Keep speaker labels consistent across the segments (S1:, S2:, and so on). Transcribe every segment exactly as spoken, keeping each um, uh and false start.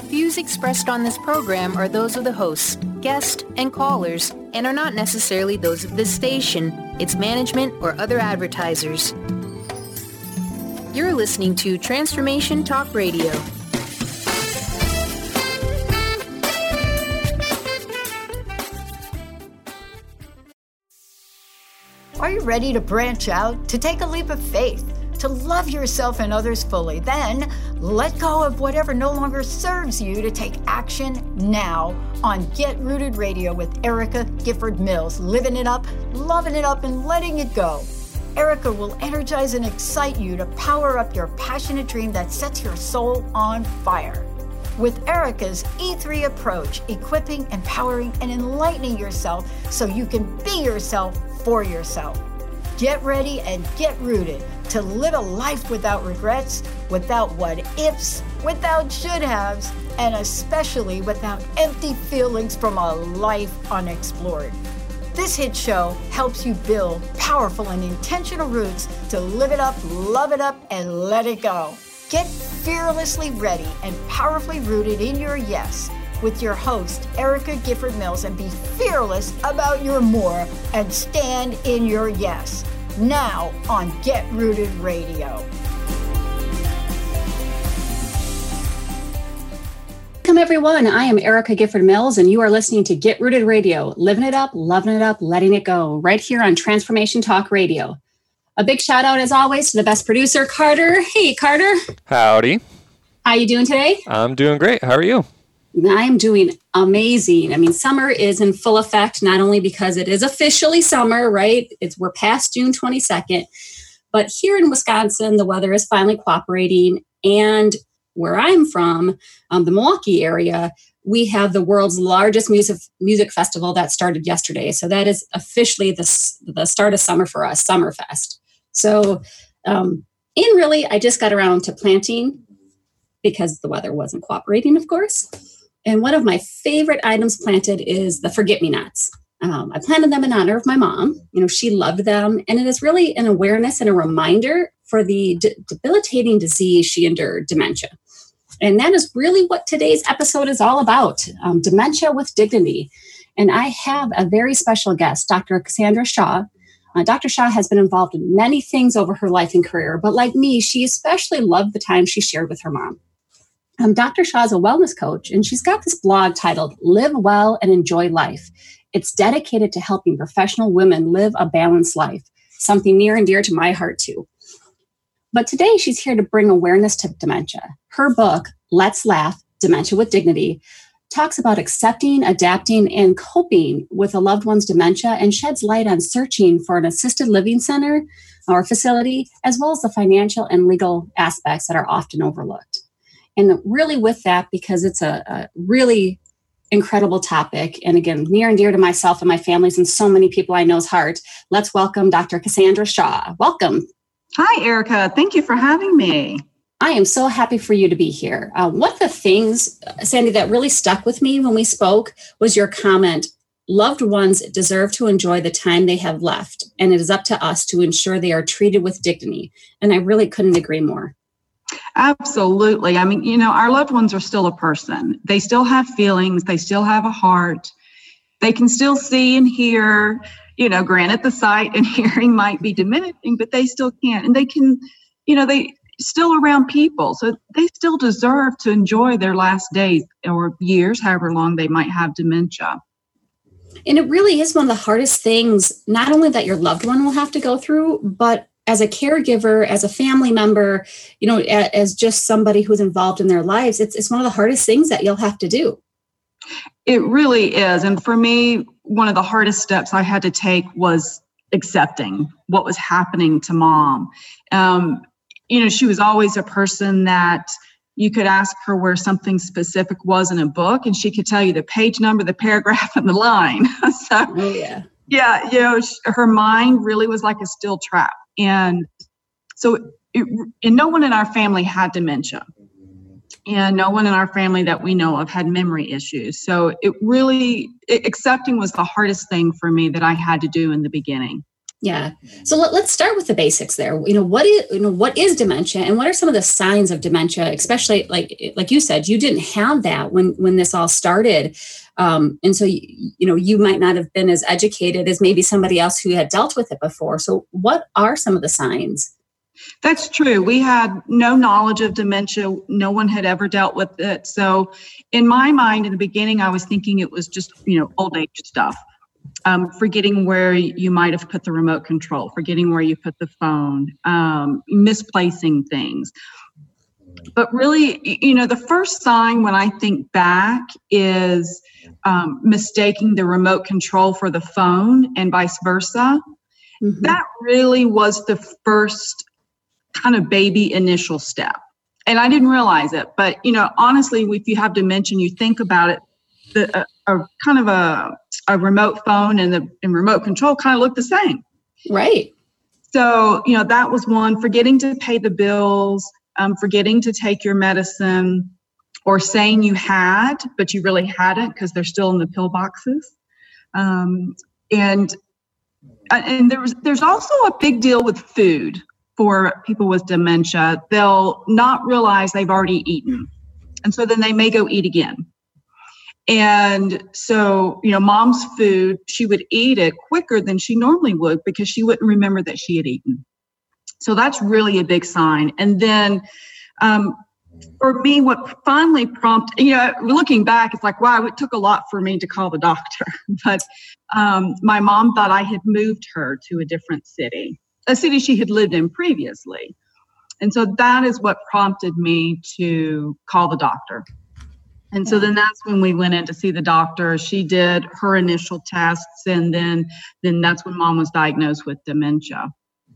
S1: Views expressed on this program are those of the hosts, guests, and callers, and are not necessarily those of this station, its management, or other advertisers. You're listening to Transformation Talk Radio.
S2: Are you ready to branch out, to take a leap of faith, to love yourself and others fully? Then let go of whatever no longer serves you to take action now on Get Rooted Radio with Erica Gifford Mills, living it up, loving it up, and letting it go. Erica will energize and excite you to power up your passionate dream that sets your soul on fire. With Erica's E three approach, equipping, empowering, and enlightening yourself so you can be yourself for yourself. Get ready and get rooted to live a life without regrets, without what-ifs, without should-haves, and especially without empty feelings from a life unexplored. This hit show helps you build powerful and intentional roots to live it up, love it up, and let it go. Get fearlessly ready and powerfully rooted in your yes with your host, Erica Gifford Mills, and be fearless about your more and stand in your yes. Now on Get Rooted Radio.
S3: Welcome, everyone. I am Erica Gifford Mills, and you are listening to Get Rooted Radio, living it up, loving it up, letting it go, right here on Transformation Talk Radio. A big shout out, as always, to the best producer, Carter. Hey, Carter.
S4: Howdy.
S3: How you doing today?
S4: I'm doing great. How are you?
S3: I am doing amazing. I mean, summer is in full effect, not only because it is officially summer, right? It's we're past June twenty-second, but here in Wisconsin, the weather is finally cooperating. And where I'm from, um, the Milwaukee area, we have the world's largest music music festival that started yesterday. So that is officially the, the start of summer for us, Summerfest. So, um, and really, I just got around to planting because the weather wasn't cooperating, of course. And one of my favorite items planted is the forget-me-nots. Um, I planted them in honor of my mom. You know, she loved them. And it is really an awareness and a reminder for the de- debilitating disease she endured, dementia. And that is really what today's episode is all about, um, dementia with dignity. And I have a very special guest, Doctor Cassandra Shaw. Uh, Doctor Shaw has been involved in many things over her life and career, but like me, she especially loved the time she shared with her mom. Um, Doctor Shaw is a wellness coach, and she's got this blog titled Live Well and Enjoy Life. It's dedicated to helping professional women live a balanced life, something near and dear to my heart too. But today she's here to bring awareness to dementia. Her book, Let's Laugh, Dementia with Dignity, talks about accepting, adapting, and coping with a loved one's dementia and sheds light on searching for an assisted living center or facility, as well as the financial and legal aspects that are often overlooked. And really with that, because it's a, a really incredible topic, and again, near and dear to myself and my families and so many people I know's heart, let's welcome Doctor Cassandra Shaw. Welcome.
S5: Hi, Erica. Thank you for having me.
S3: I am so happy for you to be here. Uh, one of the things, Sandy, that really stuck with me when we spoke was your comment, loved ones deserve to enjoy the time they have left, and it is up to us to ensure they are treated with dignity. And I really couldn't agree more.
S5: Absolutely. I mean, you know, our loved ones are still a person. They still have feelings. They still have a heart. They can still see and hear. You know, granted, the sight and hearing might be diminishing, but they still can. And they can, you know, they still around people. So they still deserve to enjoy their last days or years, however long they might have dementia.
S3: And it really is one of the hardest things, not only that your loved one will have to go through, but as a caregiver, as a family member, you know, as just somebody who's involved in their lives, it's it's one of the hardest things that you'll have to do.
S5: It really is. And for me, one of the hardest steps I had to take was accepting what was happening to Mom. Um, you know, she was always a person that you could ask her where something specific was in a book, and she could tell you the page number, the paragraph, and the line. so,
S3: oh, yeah.
S5: Yeah, you know, her mind really was like a steel trap. And so, it, and no one in our family had dementia. And no one in our family that we know of had memory issues. So it really, it, accepting was the hardest thing for me that I had to do in the beginning.
S3: Yeah. So let, let's start with the basics there. You know, what is, you know, what is dementia, and what are some of the signs of dementia, especially like, like you said, you didn't have that when, when this all started. Um, and so, you, you know, you might not have been as educated as maybe somebody else who had dealt with it before. So what are some of the signs?
S5: That's true. We had no knowledge of dementia. No one had ever dealt with it. So in my mind, in the beginning, I was thinking it was just, you know, old age stuff. Um, forgetting where you might have put the remote control, forgetting where you put the phone, um, misplacing things. But really, you know, the first sign when I think back is um, mistaking the remote control for the phone and vice versa. Mm-hmm. That really was the first kind of baby initial step. And I didn't realize it. But, you know, honestly, if you have dementia, you think about it, the, a, a kind of a, a remote phone and the and remote control kind of look the same.
S3: Right.
S5: So, you know, that was one. Forgetting to pay the bills, um, forgetting to take your medicine, or saying you had, but you really hadn't because they're still in the pill boxes. Um, and and there was, there's also a big deal with food for people with dementia. They'll not realize they've already eaten. And so then they may go eat again. And so, you know, mom's food, she would eat it quicker than she normally would because she wouldn't remember that she had eaten. So that's really a big sign. And then um, for me, what finally prompted, you know, looking back, it's like, wow, it took a lot for me to call the doctor. But um, my mom thought I had moved her to a different city, a city she had lived in previously. And so that is what prompted me to call the doctor. And so then that's when we went in to see the doctor. She did her initial tests, and then then that's when mom was diagnosed with dementia.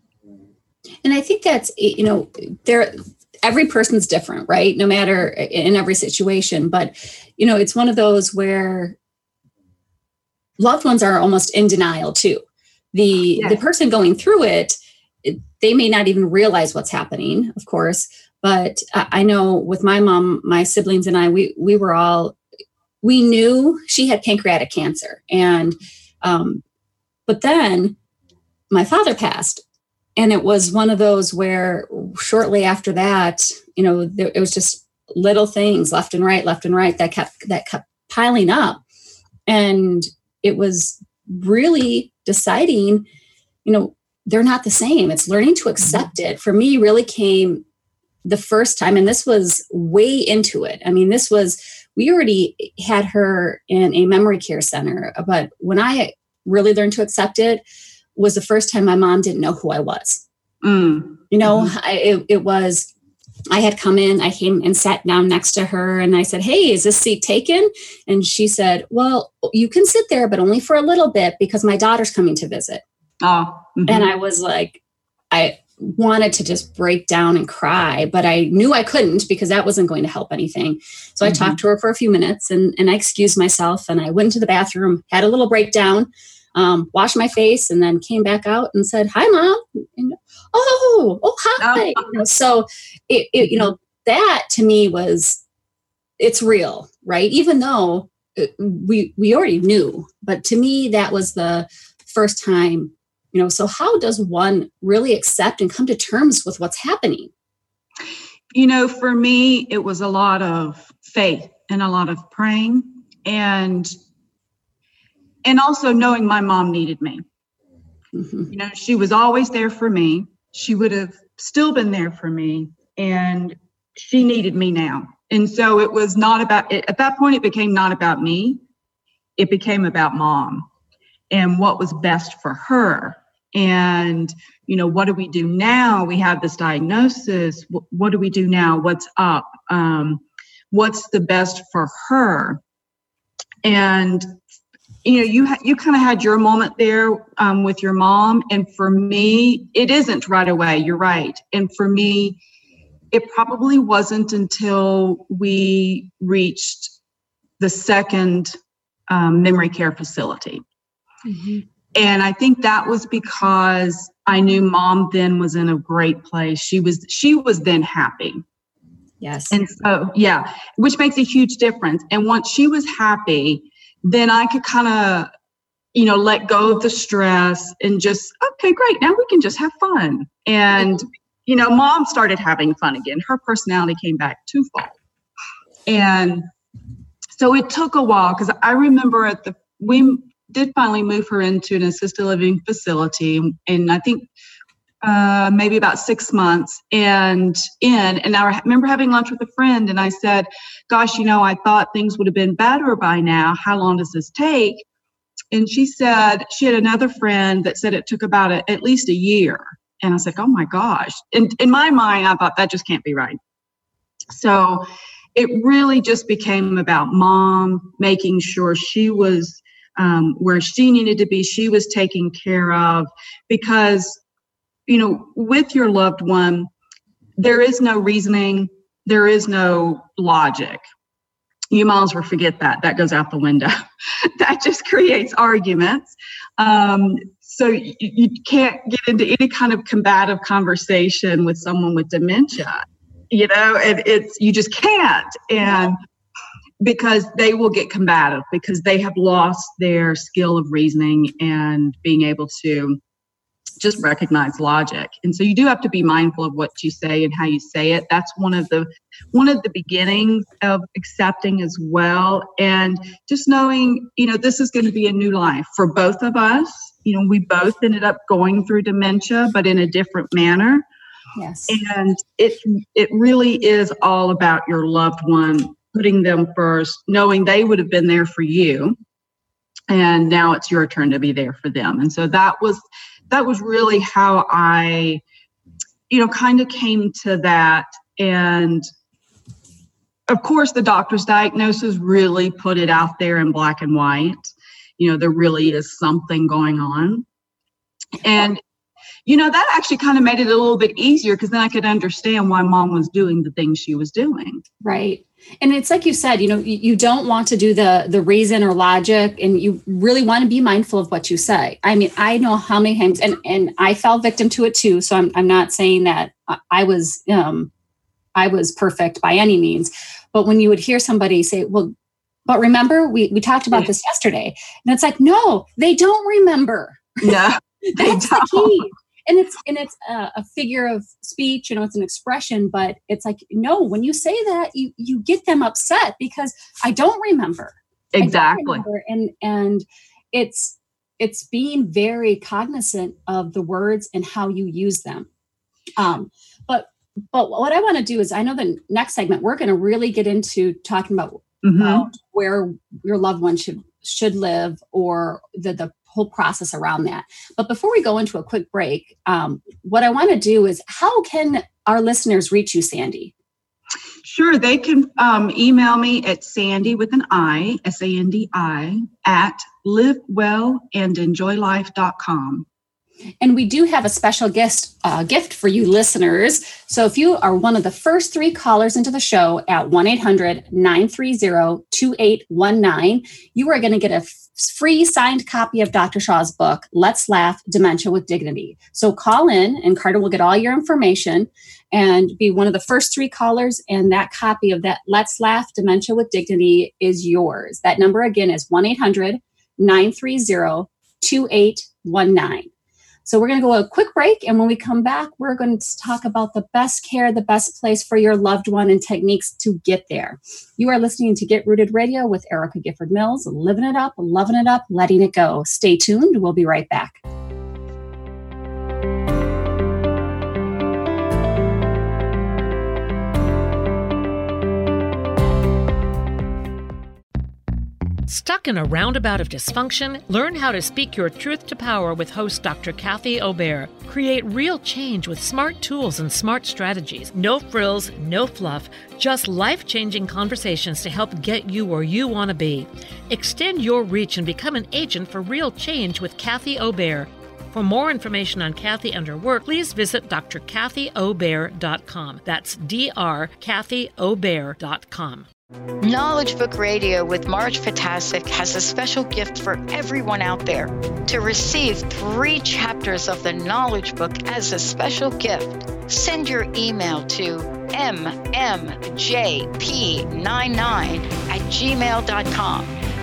S3: And I think that's, you know, there, every person's different, right? No matter in every situation. But, you know, it's one of those where loved ones are almost in denial too. The
S5: Yes.
S3: the person going through it, they may not even realize what's happening, of course. But I know with my mom, my siblings and I, we we were all, we knew she had pancreatic cancer. And, um, but then my father passed. And it was one of those where shortly after that, you know, there, it was just little things left and right, left and right that kept, that kept piling up. And it was really deciding, you know, they're not the same. It's learning to accept it. For me, really came the first time, and this was way into it. I mean, this was, we already had her in a memory care center, but when I really learned to accept it was the first time my mom didn't know who I was.
S5: Mm.
S3: You know,
S5: Mm-hmm.
S3: I, it, it was, I had come in, I came and sat down next to her, and I said, "Hey, is this seat taken?" And she said, "Well, you can sit there, but only for a little bit because my daughter's coming to visit."
S5: Oh, mm-hmm.
S3: And I was like, I wanted to just break down and cry, but I knew I couldn't because that wasn't going to help anything. So I mm-hmm. talked to her for a few minutes, and, and I excused myself, and I went into the bathroom, had a little breakdown, um, washed my face, and then came back out and said, "Hi, Mom." And, oh, oh, hi. Oh. You know, so it, it, you know, that to me was, it's real, right? Even though it, we, we already knew, but to me, that was the first time. You know, so how does one really accept and come to terms with what's happening?
S5: You know, for me, it was a lot of faith and a lot of praying, and and also knowing my mom needed me. Mm-hmm. You know, she was always there for me. She would have still been there for me, and she needed me now. And so it was not about, at that point, it became not about me. It became about mom and what was best for her. And, you know, what do we do now? We have this diagnosis. What, what do we do now? What's up? Um, what's the best for her? And, you know, you ha- you kind of had your moment there um, with your mom. And for me, it isn't right away. You're right. And for me, it probably wasn't until we reached the second um, memory care facility. Mm-hmm. And I think that was because I knew mom then was in a great place. She was, she was then happy.
S3: Yes.
S5: And so, yeah, which makes a huge difference. And once she was happy, then I could kind of you know, let go of the stress and just, okay, great. Now we can just have fun. And, mm-hmm. you know, Mom started having fun again. Her personality came back twofold. And so it took a while because I remember at the, we did finally move her into an assisted living facility. And I think uh, maybe about six months and in, and I remember having lunch with a friend and I said, gosh, you know, I thought things would have been better by now. How long does this take? And she said she had another friend that said it took about a, at least a year. And I was like, oh my gosh. And in my mind, I thought that just can't be right. So it really just became about Mom making sure she was um, where she needed to be. She was taken care of because, you know, with your loved one, there is no reasoning. There is no logic. You might as well forget that. That goes out the window. That just creates arguments. Um, so you, you can't get into any kind of combative conversation with someone with dementia, you know, and it's, you just can't. And because they will get combative because they have lost their skill of reasoning and being able to just recognize logic. And so you do have to be mindful of what you say and how you say it. That's one of the one of the beginnings of accepting as well. And just knowing, you know, this is going to be a new life for both of us. You know, we both ended up going through dementia, but in a different manner.
S3: Yes.
S5: And it it really is all about your loved one, putting them first, knowing they would have been there for you. And now it's your turn to be there for them. And so that was That was really how I, you know, kind of came to that. And of course, the doctor's diagnosis really put it out there in black and white. You know, there really is something going on. And, you know, that actually kind of made it a little bit easier because then I could understand why Mom was doing the things she was doing.
S3: Right. And it's like you said, you know, you, you don't want to do the the reason or logic, and you really want to be mindful of what you say. I mean, I know how many times, and, and I fell victim to it too. So I'm I'm not saying that I was um I was perfect by any means. But when you would hear somebody say, well, but remember, we, we talked about this yesterday. And it's like, no, they don't remember.
S5: Yeah.
S3: That's the key. And it's and it's a, a figure of speech, you know, it's an expression, but it's like, no, when you say that, you you get them upset because I don't remember.
S5: Exactly.
S3: I don't remember. And and it's it's being very cognizant of the words and how you use them. Um, but but what I want to do is, I know the next segment we're going to really get into talking about,
S5: mm-hmm.
S3: about where your loved one should should live, or the the whole process around that. But before we go into a quick break, um, what I want to do is, how can our listeners reach you, Sandy?
S5: Sure. They can um, email me at Sandy with an I, S A N D I, at live well and enjoy life dot com.
S3: And we do have a special guest uh, gift for you listeners. So if you are one of the first three callers into the show at one eight hundred nine three zero two eight one nine, you are going to get a f- free signed copy of Doctor Shaw's book, Let's Laugh, Dementia with Dignity. So call in and Carter will get all your information and be one of the first three callers. And that copy of that Let's Laugh, Dementia with Dignity is yours. That number again is one eight hundred nine three zero two eight one nine. So we're going to go a quick break. And when we come back, we're going to talk about the best care, the best place for your loved one, and techniques to get there. You are listening to Get Rooted Radio with Erica Gifford Mills, living it up, loving it up, letting it go. Stay tuned. We'll be right back.
S6: Stuck in a roundabout of dysfunction? Learn how to speak your truth to power with host Doctor Kathy Obear. Create real change with smart tools and smart strategies. No frills, no fluff, just life-changing conversations to help get you where you want to be. Extend your reach and become an agent for real change with Kathy Obear. For more information on Kathy and her work, please visit d r kathy obear dot com. That's D R kathy obear dot com.
S7: Knowledge Book Radio with Marge Fatasic has a special gift for everyone out there. To receive three chapters of the Knowledge Book as a special gift, send your email to m m j p nine nine at gmail dot com.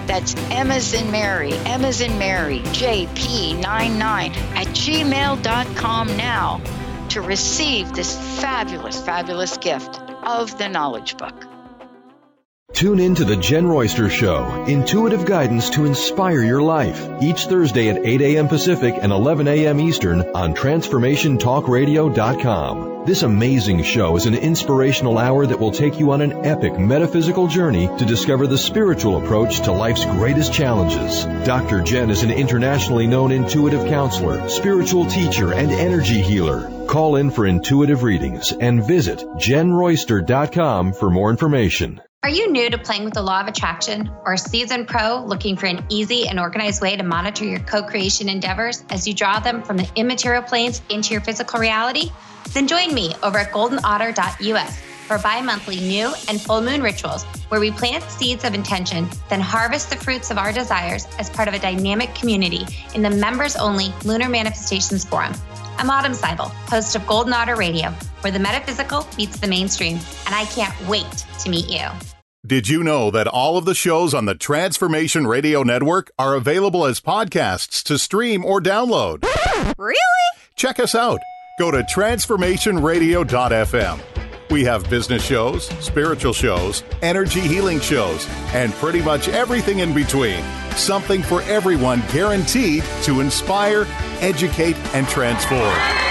S7: That's M as in Mary, M as in Mary, J P ninety-nine at gmail dot com now to receive this fabulous, fabulous gift of the Knowledge Book.
S8: Tune in to the Jen Royster Show, intuitive guidance to inspire your life, each Thursday at eight a.m. Pacific and eleven a.m. Eastern on transformation talk radio dot com. This amazing show is an inspirational hour that will take you on an epic metaphysical journey to discover the spiritual approach to life's greatest challenges. Doctor Jen is an internationally known intuitive counselor, spiritual teacher, and energy healer. Call in for intuitive readings and visit jen royster dot com for more information.
S9: Are you new to playing with the law of attraction or a seasoned pro looking for an easy and organized way to monitor your co-creation endeavors as you draw them from the immaterial planes into your physical reality? Then join me over at golden otter dot u s for bi-monthly new and full moon rituals where we plant seeds of intention, then harvest the fruits of our desires as part of a dynamic community in the members-only Lunar Manifestations Forum. I'm Autumn Seibel, host of Golden Otter Radio, where the metaphysical meets the mainstream, and I can't wait to meet you.
S10: Did you know that all of the shows on the Transformation Radio Network are available as podcasts to stream or download?
S11: Really?
S10: Check us out. Go to transformation radio dot f m. We have business shows, spiritual shows, energy healing shows, and pretty much everything in between. Something for everyone, guaranteed to inspire, educate, and transform.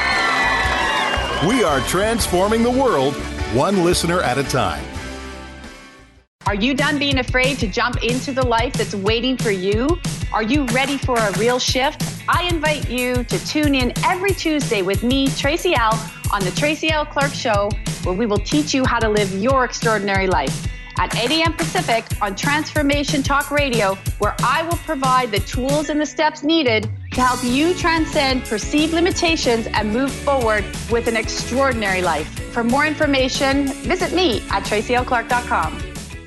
S10: We are transforming the world, one listener at a time.
S11: Are you done being afraid to jump into the life that's waiting for you? Are you ready for a real shift? I invite you to tune in every Tuesday with me, Tracy L., on the Tracy L. Clark Show, where we will teach you how to live your extraordinary life. At eight a.m. Pacific on Transformation Talk Radio, where I will provide the tools and the steps needed to help you transcend perceived limitations and move forward with an extraordinary life. For more information, visit me at tracy l clark dot com.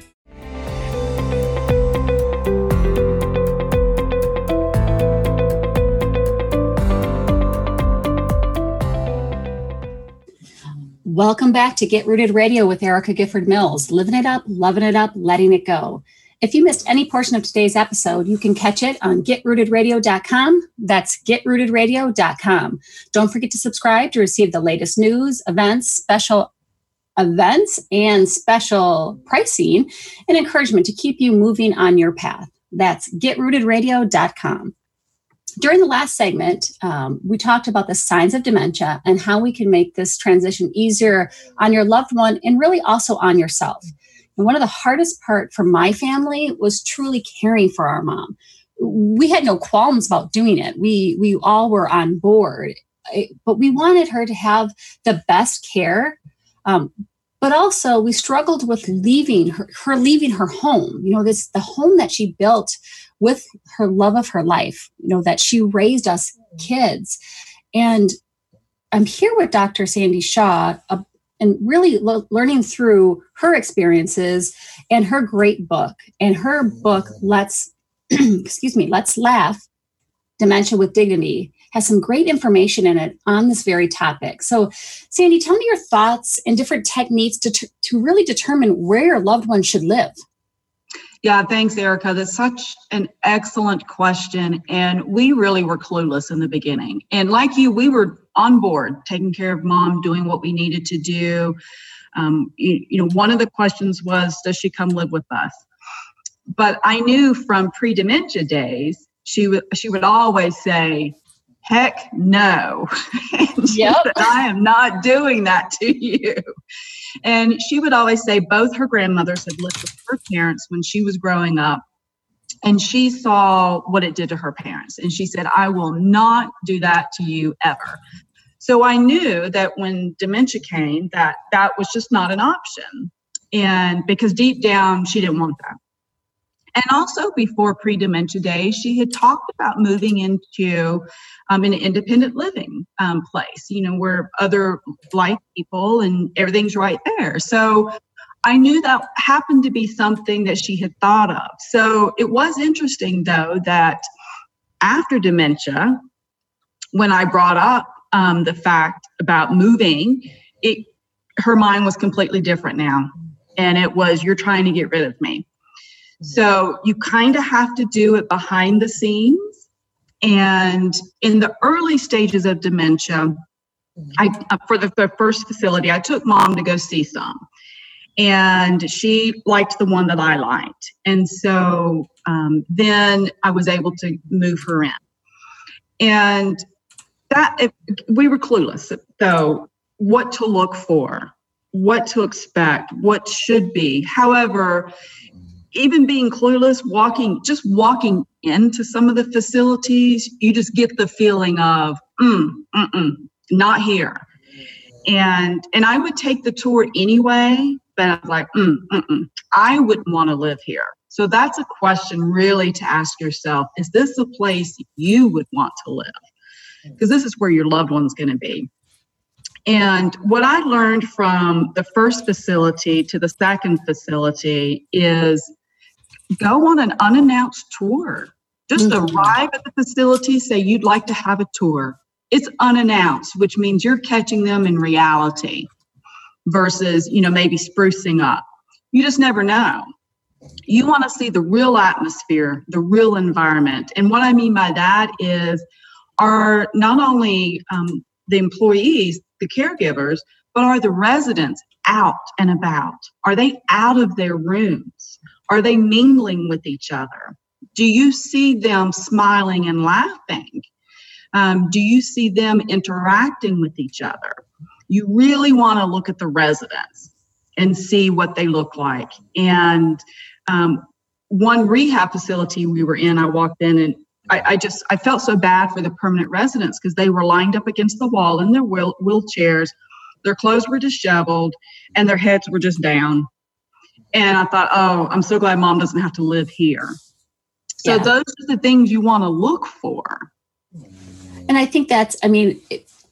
S3: Welcome back to Get Rooted Radio with Erica Gifford Mills. Living it up, loving it up, letting it go. If you missed any portion of today's episode, you can catch it on get rooted radio dot com. That's get rooted radio dot com. Don't forget to subscribe to receive the latest news, events, special events, and special pricing and encouragement to keep you moving on your path. That's get rooted radio dot com. During the last segment, um, we talked about the signs of dementia and how we can make this transition easier on your loved one and really also on yourself. And one of the hardest part for my family was truly caring for our mom. We had no qualms about doing it. We we all were on board, but we wanted her to have the best care. Um, but also we struggled with leaving her, her leaving her home. You know, this the home that she built with her love of her life, you know, that she raised us kids. And I'm here with Doctor Sandy Shaw uh, and really lo- learning through her experiences and her great book. And her book, Let's, excuse me, Let's Laugh, Dementia with Dignity, has some great information in it on this very topic. So Sandy, tell me your thoughts and different techniques to, t- to really determine where your loved one should live.
S5: Yeah, thanks, Erica. That's such an excellent question. And we really were clueless in the beginning. And like you, we were on board, taking care of mom, doing what we needed to do. Um, you, you know, one of the questions was, does she come live with us? But I knew from pre-dementia days, she would she would always say, heck no. And she
S3: Yep.
S5: said, I am not doing that to you. And she would always say both her grandmothers had lived with her parents when she was growing up. And she saw what it did to her parents. And she said, I will not do that to you ever. So I knew that when dementia came, that that was just not an option. And because deep down, she didn't want that. And also before pre-dementia days, she had talked about moving into um, an independent living um, place, you know, where other like people and everything's right there. So I knew that happened to be something that she had thought of. So it was interesting, though, that after dementia, when I brought up um, the fact about moving, it her mind was completely different now. And it was, you're trying to get rid of me. So you kind of have to do it behind the scenes. And in the early stages of dementia, I for the, the first facility, I took Mom to go see some. And she liked the one that I liked. And so um, then I was able to move her in. And that it, we were clueless, though, what to look for, what to expect, what should be. However, even being clueless, walking, just walking into some of the facilities, you just get the feeling of, mm, mm-mm, not here. And and I would take the tour anyway, but I was like, mm, mm-mm, I wouldn't want to live here. So that's a question really to ask yourself, is this a place you would want to live? Because this is where your loved one's going to be. And what I learned from the first facility to the second facility is go on an unannounced tour. Just mm-hmm. arrive at the facility, say you'd like to have a tour. It's unannounced, which means you're catching them in reality versus, you know, maybe sprucing up. You just never know. You want to see the real atmosphere, the real environment. And what I mean by that is are not only um, the employees, the caregivers, but are the residents out and about? Are they out of their rooms? Are they mingling with each other? Do you see them smiling and laughing? Um, do you see them interacting with each other? You really want to look at the residents and see what they look like. And um, one rehab facility we were in, I walked in and I, I just, I felt so bad for the permanent residents because they were lined up against the wall in their wheel, wheelchairs. Their clothes were disheveled and their heads were just down. And I thought, oh, I'm so glad Mom doesn't have to live here. So yeah. Those are the things you want to look for.
S3: And I think that's, I mean,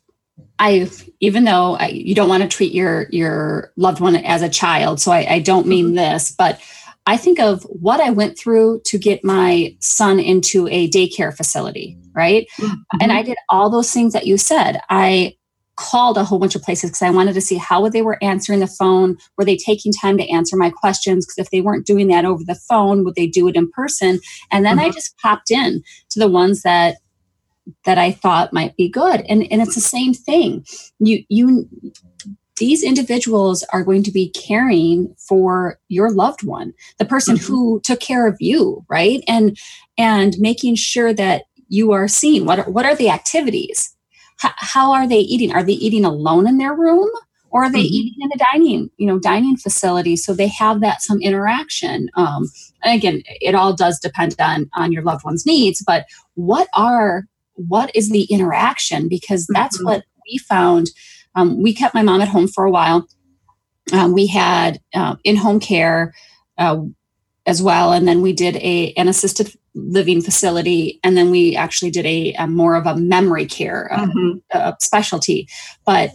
S3: I, even though I, you don't want to treat your, your loved one as a child, so I, I don't mean this, but I think of what I went through to get my son into a daycare facility, right? Mm-hmm. And I did all those things that you said. I called a whole bunch of places because I wanted to see how they were answering the phone. Were they taking time to answer my questions? Because if they weren't doing that over the phone, would they do it in person? And then mm-hmm. I just popped in to the ones that that I thought might be good. And, and it's the same thing. You, you, these individuals are going to be caring for your loved one, the person mm-hmm. who took care of you, right? And, and making sure that you are seen. What are, what are the activities? H- how are they eating? Are they eating alone in their room? Or are they mm-hmm. eating in a dining, you know, dining facility? So they have that some interaction. Um, and again, it all does depend on, on your loved one's needs, but what are, what is the interaction? Because that's mm-hmm. what we found. Um, we kept my mom at home for a while. Um, we had uh, in-home care uh, as well. And then we did a an assisted living facility. And then we actually did a, a more of a memory care uh, mm-hmm. uh, specialty. But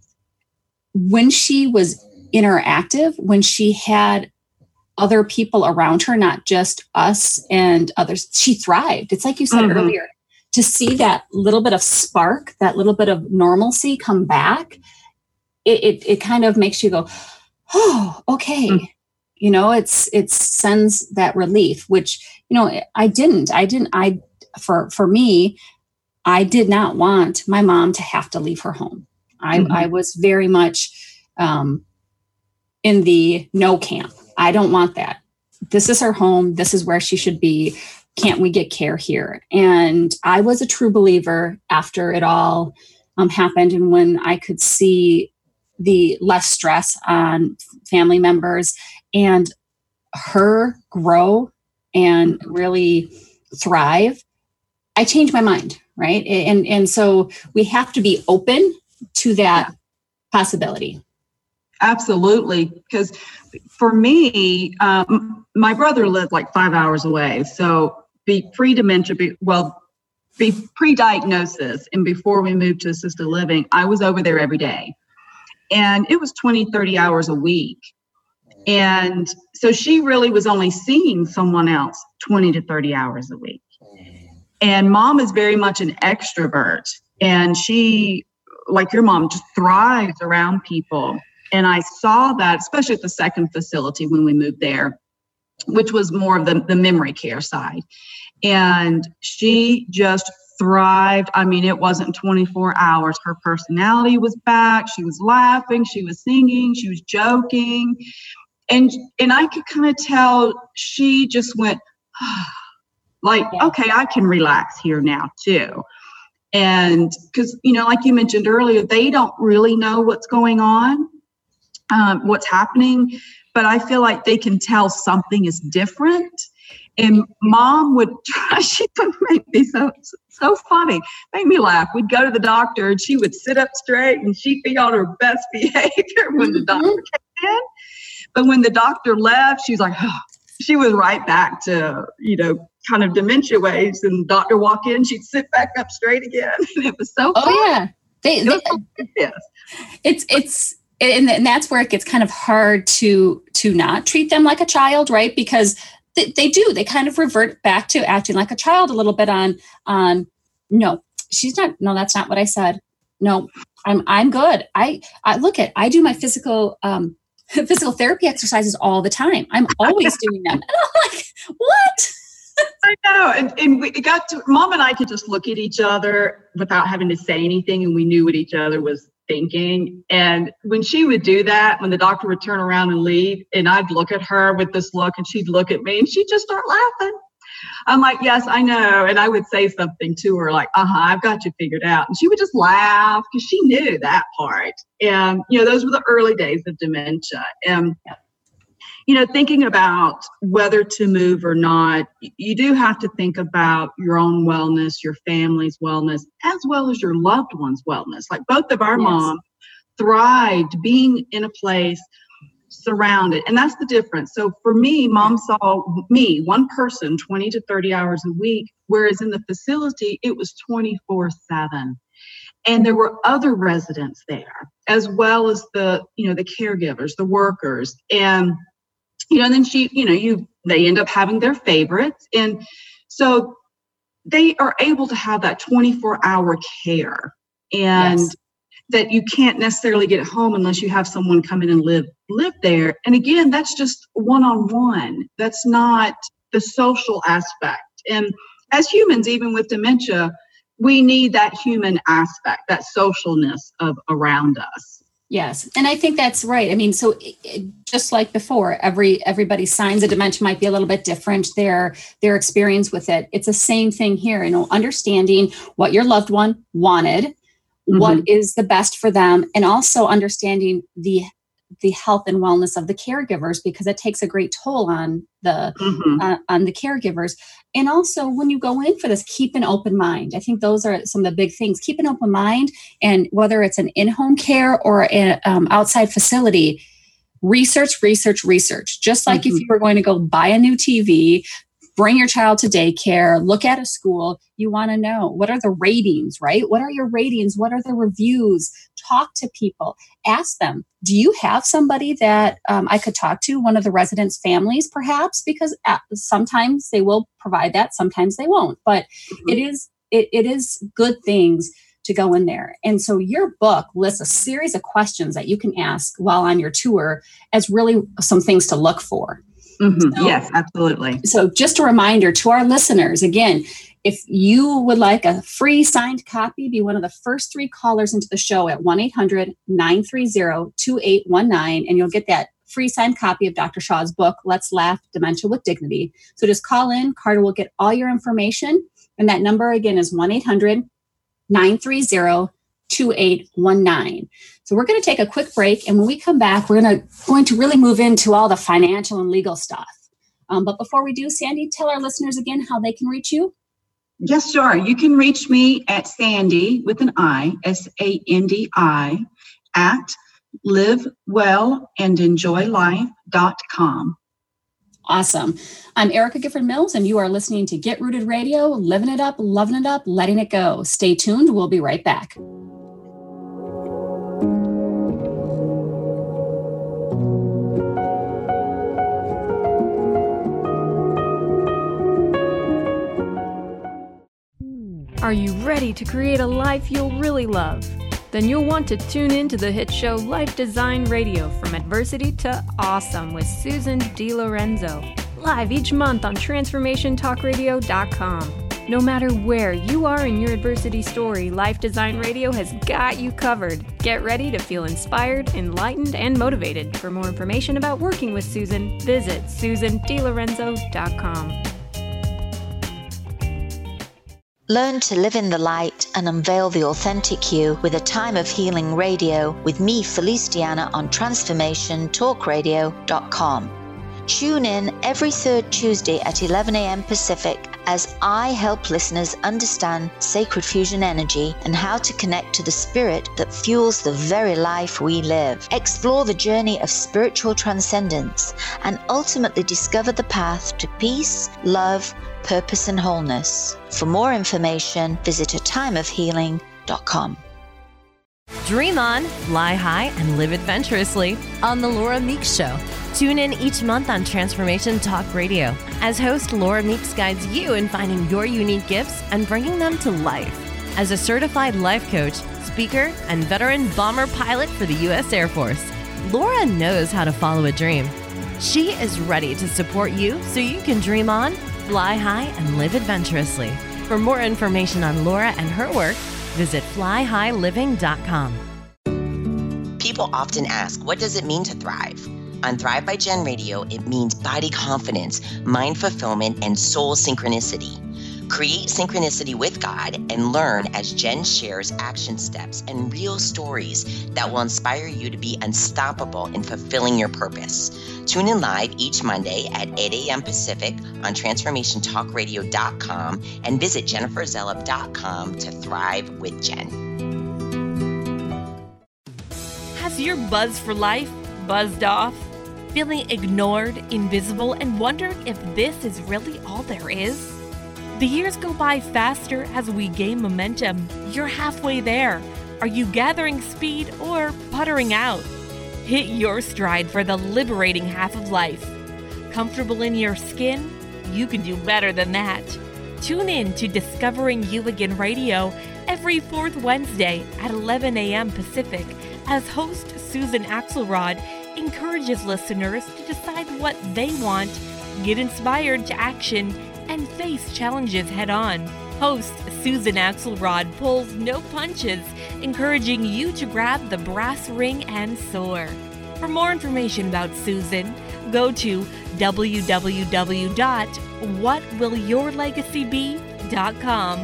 S3: when she was interactive, when she had other people around her, not just us and others, she thrived. It's like you said mm-hmm. earlier. To see that little bit of spark, that little bit of normalcy come back, it it, it kind of makes you go, oh, okay. Mm. You know, it's it sends that relief, which, you know, I didn't. I didn't. I for for me, I did not want my mom to have to leave her home. I, mm-hmm. I was very much um, in the no camp. I don't want that. This is her home. This is where she should be. Can't we get care here? And I was a true believer after it all um, happened. And when I could see the less stress on family members and her grow and really thrive, I changed my mind, right? And, and so we have to be open to that possibility.
S5: Absolutely. Because for me, um, my brother lived like five hours away. So be pre-dementia, be, well, be pre-diagnosis and before we moved to assisted living, I was over there every day. And it was twenty, thirty hours a week. And so she really was only seeing someone else twenty to thirty hours a week. And Mom is very much an extrovert. And she, like your mom, just thrives around people. And I saw that, especially at the second facility when we moved there. which was more of the, the memory care side. And she just thrived. I mean, it wasn't twenty-four hours. Her personality was back. She was laughing. She was singing. She was joking. And, and I could kind of tell she just went, like, okay, I can relax here now too. And because, you know, like you mentioned earlier, they don't really know what's going on, um, what's happening, but I feel like they can tell something is different. And mom would try, she would make me so, so funny, make me laugh. We'd go to the doctor and she would sit up straight and she'd be on her best behavior when the doctor came in. But when the doctor left, she was like, oh, she was right back to, you know, kind of dementia ways. And the doctor walk in, she'd sit back up straight again. And it was so
S3: Oh,
S5: fun.
S3: yeah. They, they,
S5: yes.
S3: It's, it's, and, and that's where it gets kind of hard to, to not treat them like a child, right? Because they, they do, they kind of revert back to acting like a child a little bit on, on, no, she's not, no, that's not what I said. No, I'm, I'm good. I, I look at, I do my physical, um, physical therapy exercises all the time. I'm always doing them. And I'm like, what?
S5: I know. And, and we got to, mom and I could just look at each other without having to say anything. And we knew what each other was thinking. And when she would do that, when the doctor would turn around and leave, and I'd look at her with this look and she'd look at me and she'd just start laughing. I'm like, yes, I know. And I would say something to her like, uh-huh, I've got you figured out. And she would just laugh because she knew that part. And, you know, those were the early days of dementia. And, you know, thinking about whether to move or not, you do have to think about your own wellness, your family's wellness, as well as your loved one's wellness. Like both of our
S3: Yes.
S5: moms thrived being in a place surrounded. And that's the difference. So for me, mom saw me, one person, twenty to thirty hours a week, whereas in the facility, it was twenty-four seven. And there were other residents there, as well as the, you know, the caregivers, the workers. And, you know, and then she, you know, you, they end up having their favorites. And so they are able to have that twenty-four hour care. And yes. that you can't necessarily get at home unless you have someone come in and live live there. And again, that's just one-on-one. That's not the social aspect. And as humans, even with dementia, we need that human aspect, that socialness of around us.
S3: Yes. And I think that's right. I mean, so it, it, just like before, every everybody's signs of dementia might be a little bit different, their their experience with it. It's the same thing here, you know, understanding what your loved one wanted, mm-hmm. what is the best for them, and also understanding the the health and wellness of the caregivers, because it takes a great toll on the mm-hmm. uh, on the caregivers. And also when you go in for this, keep an open mind. I think those are some of the big things. Keep an open mind, and whether it's an in-home care or an um, outside facility, research, research, research. Just like mm-hmm. if you were going to go buy a new T V, bring your child to daycare, look at a school, you want to know, what are the ratings, right? What are your ratings? What are the reviews? Talk to people, ask them, do you have somebody that um, I could talk to, one of the residents' families perhaps? Because uh, sometimes they will provide that, sometimes they won't, but mm-hmm. it is it, it is good things to go in there. And so your book lists a series of questions that you can ask while on your tour as really some things to look for.
S5: Mm-hmm.
S3: So,
S5: yes, absolutely.
S3: So just a reminder to our listeners, again, if you would like a free signed copy, be one of the first three callers into the show at one eight hundred nine three zero two eight one nine, and you'll get that free signed copy of Doctor Shaw's book, Let's Laugh, Dementia with Dignity. So just call in. Carter will get all your information. And that number again is one eight hundred nine three zero two eight one nine. So we're going to take a quick break. And when we come back, we're going to, going to really move into all the financial and legal stuff. Um, but before we do, Sandy, tell our listeners again how they can reach you.
S5: Yes, sure. You can reach me at Sandy with an I, S A N D I, at live well and enjoy life dot com.
S3: Awesome. I'm Erica Gifford Mills, and you are listening to Get Rooted Radio, living it up, loving it up, letting it go. Stay tuned. We'll be right back.
S12: Are you ready to create a life you'll really love? Then you'll want to tune in to the hit show Life Design Radio, From Adversity to Awesome with Susan DiLorenzo. live each month on transformation talk radio dot com. No matter where you are in your adversity story, Life Design Radio has got you covered. Get ready to feel inspired, enlightened, and motivated. For more information about working with Susan, visit susan de lorenzo dot com.
S13: Learn to live in the light and unveil the authentic you with A Time of Healing Radio with me, Felice Diana, on transformation talk radio dot com. Tune in every third Tuesday at eleven a.m. Pacific as I help listeners understand sacred fusion energy and how to connect to the spirit that fuels the very life we live. Explore the journey of spiritual transcendence and ultimately discover the path to peace, love, purpose, and wholeness. For more information, visit a time of healing dot com.
S14: Dream on, fly high, and live adventurously on The Laura Meeks Show. Tune in each month on Transformation Talk Radio as host Laura Meeks guides you in finding your unique gifts and bringing them to life. As a certified life coach, speaker, and veteran bomber pilot for the U S Air Force, Laura knows how to follow a dream. She is ready to support you so you can dream on, fly high, and live adventurously. For more information on Laura and her work, visit fly high living dot com.
S15: People often ask, what does it mean to thrive? On Thrive by Jen Radio, it means body confidence, mind fulfillment, and soul synchronicity. Create synchronicity with God and learn as Jen shares action steps and real stories that will inspire you to be unstoppable in fulfilling your purpose. Tune in live each Monday at eight a.m. Pacific on transformation talk radio dot com and visit jennifer zellup dot com to thrive with Jen.
S6: Has your buzz for life buzzed off? Feeling ignored, invisible, and wondering if this is really all there is? The years go by faster as we gain momentum. You're halfway there. Are you gathering speed or puttering out? Hit your stride for the liberating half of life. Comfortable in your skin? You can do better than that. Tune in to Discovering You Again Radio every fourth Wednesday at eleven a.m. Pacific as host Susan Axelrod encourages listeners to decide what they want, get inspired to action, and face challenges head-on. Host Susan Axelrod pulls no punches, encouraging you to grab the brass ring and soar. For more information about Susan, go to w w w dot what will your legacy be dot com.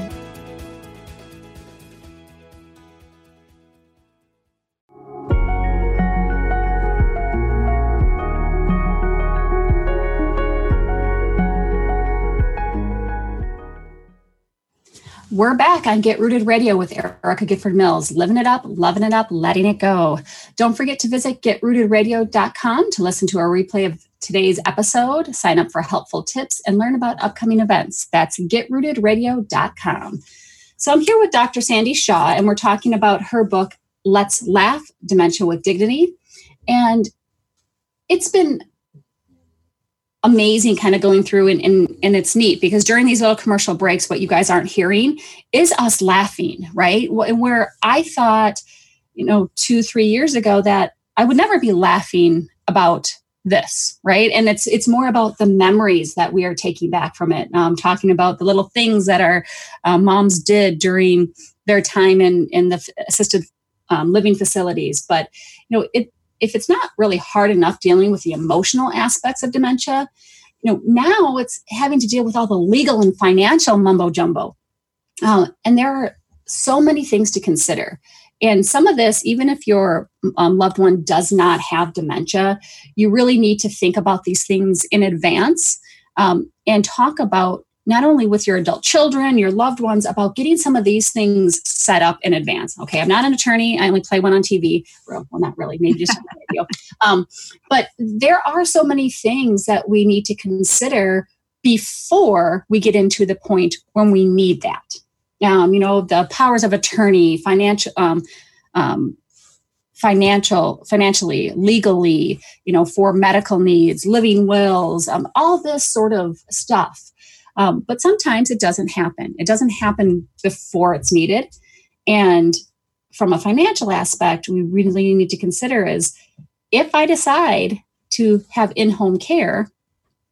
S3: We're back on Get Rooted Radio with Erica Gifford Mills, living it up, loving it up, letting it go. Don't forget to visit get rooted radio dot com to listen to a replay of today's episode, sign up for helpful tips, and learn about upcoming events. That's get rooted radio dot com. So I'm here with Doctor Sandy Shaw, and we're talking about her book, Let's Laugh, Dementia with Dignity. And it's been amazing kind of going through and, and and it's neat because during these little commercial breaks, what you guys aren't hearing is us laughing, right? And where I thought, you know, two, three years ago that I would never be laughing about this, right? And it's it's more about the memories that we are taking back from it. Um, talking about the little things that our uh, moms did during their time in, in the assisted um, living facilities. But, you know, it if it's not really hard enough dealing with the emotional aspects of dementia, you know, now it's having to deal with all the legal and financial mumbo jumbo. Uh, and there are so many things to consider. And some of this, even if your um, loved one does not have dementia, you really need to think about these things in advance um, and talk about not only with your adult children, your loved ones, about getting some of these things set up in advance. Okay, I'm not an attorney. I only play one on T V. Well, not really, maybe just on the radio. Um, but there are so many things that we need to consider before we get into the point when we need that. Um, you know, the powers of attorney, financial, um, um, financial, financially, legally, you know, for medical needs, living wills, um, all this sort of stuff. Um, but sometimes it doesn't happen. It doesn't happen before it's needed. And from a financial aspect, we really need to consider is if I decide to have in-home care,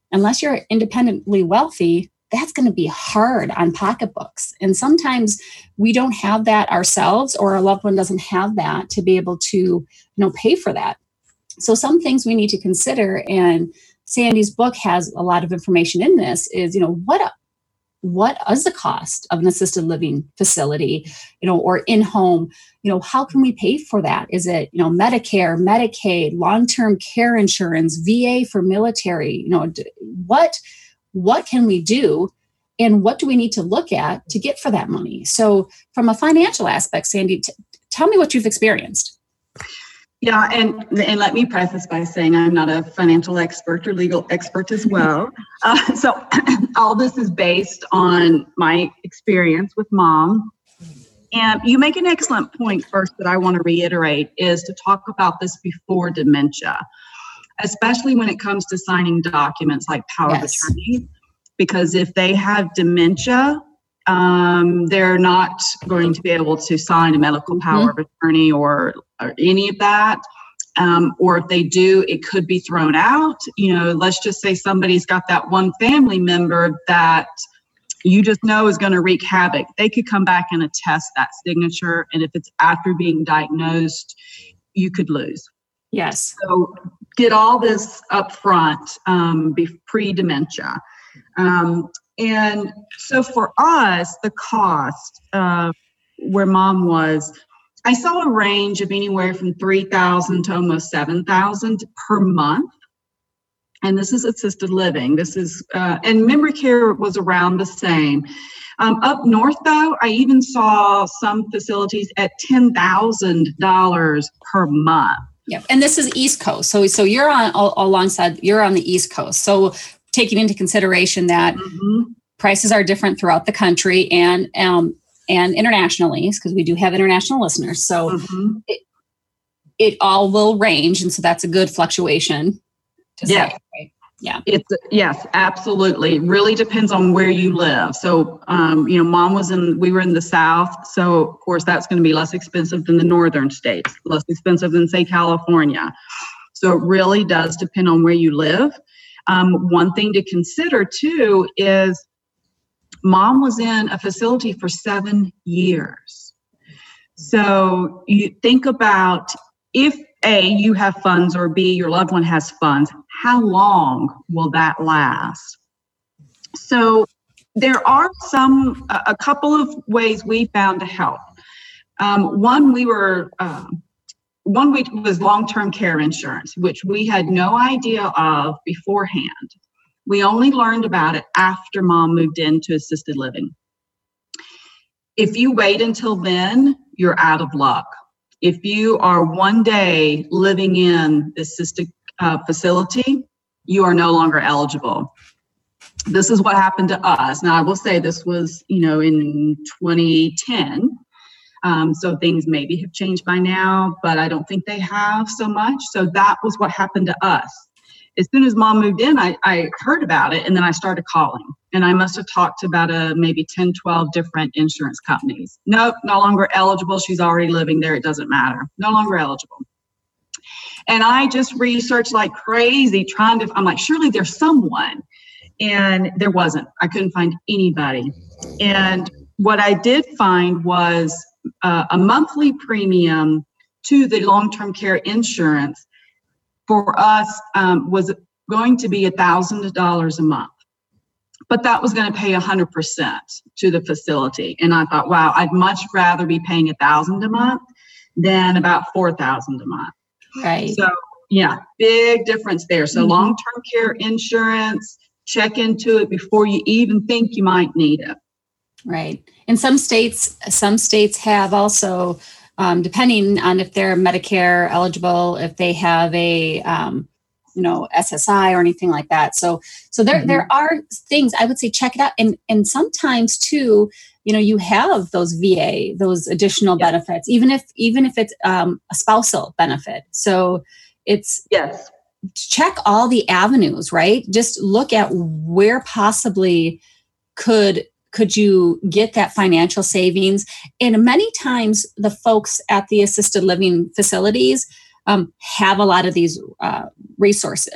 S3: unless you're independently wealthy, that's going to be hard on pocketbooks. And sometimes we don't have that ourselves, or our loved one doesn't have that to be able to, you know, pay for that. So some things we need to consider, and Sandy's book has a lot of information in this, is, you know, what, what is the cost of an assisted living facility, you know, or in-home, you know, how can we pay for that? Is it, you know, Medicare, Medicaid, long-term care insurance, V A for military, you know, what, what can we do? And what do we need to look at to get for that money? So from a financial aspect, Sandy, t- tell me what you've experienced.
S5: Yeah, and and let me preface by saying I'm not a financial expert or legal expert as well. Uh, so all this is based on my experience with Mom. And you make an excellent point first that I want to reiterate, is to talk about this before dementia, especially when it comes to signing documents like power yes. of attorney, because if they have dementia, um, they're not going to be able to sign a medical power mm-hmm. of attorney or, or any of that. Um, or if they do, it could be thrown out. You know, let's just say somebody's got that one family member that you just know is going to wreak havoc. They could come back and attest that signature. And if it's after being diagnosed, you could lose.
S3: Yes.
S5: So get all this up front, um, be pre-dementia. Um, and so for us, the cost uh, where Mom was, I saw a range of anywhere from three thousand to almost seven thousand per month. And this is assisted living. This is, uh, and memory care was around the same. Um, up north, though, I even saw some facilities at ten thousand dollars per month.
S3: Yep. And this is East Coast. So, so you're on alongside, you're on the East Coast. So taking into consideration that mm-hmm. prices are different throughout the country and, um, and internationally, because we do have international listeners. So mm-hmm. it, it all will range. And so that's a good fluctuation.
S5: Yeah.
S3: Say, right? Yeah.
S5: It's yes, absolutely. It really depends on where you live. So, um, you know, Mom was in, we were in the South. So of course that's going to be less expensive than the northern states, less expensive than say California. So it really does depend on where you live. Um, one thing to consider too is Mom was in a facility for seven years. So you think about if A, you have funds, or B, your loved one has funds, how long will that last? So there are some, a couple of ways we found to help. Um, one, we were, uh, one week was long-term care insurance, which we had no idea of beforehand. We only learned about it after Mom moved into assisted living. If you wait until then, you're out of luck. If you are one day living in the assisted uh, facility, you are no longer eligible. This is what happened to us. Now, I will say this was, you know, in twenty ten. Um, so things maybe have changed by now, but I don't think they have so much. So that was what happened to us. As soon as Mom moved in, I, I heard about it, and then I started calling. And I must have talked to about a, maybe ten, twelve different insurance companies. Nope, no longer eligible. She's already living there. It doesn't matter. No longer eligible. And I just researched like crazy, trying to, I'm like, surely there's someone. And there wasn't. I couldn't find anybody. And what I did find was uh, a monthly premium to the long-term care insurance for us um, was going to be one thousand dollars a month. But that was going to pay one hundred percent to the facility. And I thought, wow, I'd much rather be paying one thousand dollars a month than about four thousand dollars a month.
S3: Right.
S5: So, yeah, big difference there. So mm-hmm. long-term care insurance, check into it before you even think you might need it.
S3: Right. And some states, some states have also, um, depending on if they're Medicare eligible, if they have a, um, you know, S S I or anything like that. So, so there, mm-hmm. there are things I would say, check it out. And, and sometimes too, you know, you have those V A, those additional yes. benefits, even if, even if it's um, a spousal benefit. So it's,
S5: yes,
S3: check all the avenues, right? Just look at where possibly could, could you get that financial savings. And many times the folks at the assisted living facilities um, have a lot of these uh, resources.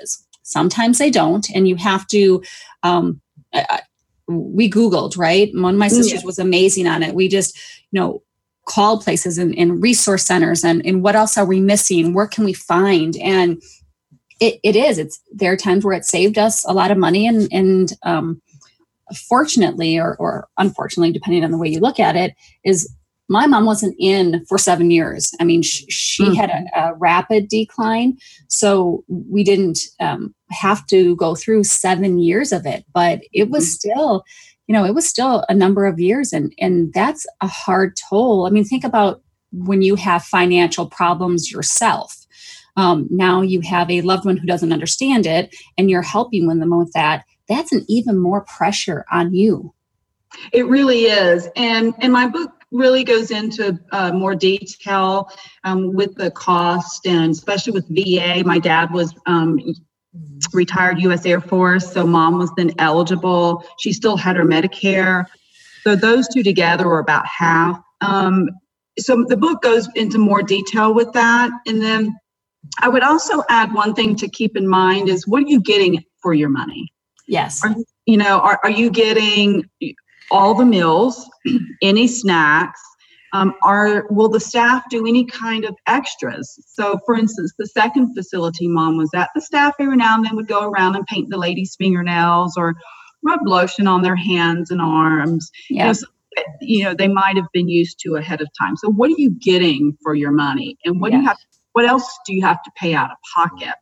S3: Sometimes they don't. And you have to, um, I, we Googled, right? One of my sisters yeah. was amazing on it. We just, you know, called places and, and resource centers and, and what else are we missing? Where can we find? And it, it is, it's, there are times where it saved us a lot of money and, and, um, fortunately, or, or unfortunately, depending on the way you look at it, is my mom wasn't in for seven years. I mean, sh- she mm-hmm. had a, a rapid decline. So we didn't um, have to go through seven years of it, but it was mm-hmm. still, you know, it was still a number of years. And, and that's a hard toll. I mean, think about when you have financial problems yourself. Um, now you have a loved one who doesn't understand it and you're helping them with that. That's an even more pressure on you.
S5: It really is. And, and my book really goes into uh, more detail um, with the cost, and especially with V A. My dad was um, retired U S Air Force, so mom was then eligible. She still had her Medicare. So those two together were about half. Um, so the book goes into more detail with that. And then I would also add one thing to keep in mind is, what are you getting for your money?
S3: Yes.
S5: Are, you know, are, are you getting all the meals, any snacks? Um, are will the staff do any kind of extras? So, for instance, the second facility mom was at, the staff every now and then would go around and paint the ladies' fingernails or rub lotion on their hands and arms.
S3: Yeah.
S5: You know, so, you know, they might have been used to ahead of time. So, what are you getting for your money, and what yeah. do you have? What else do you have to pay out of pocket?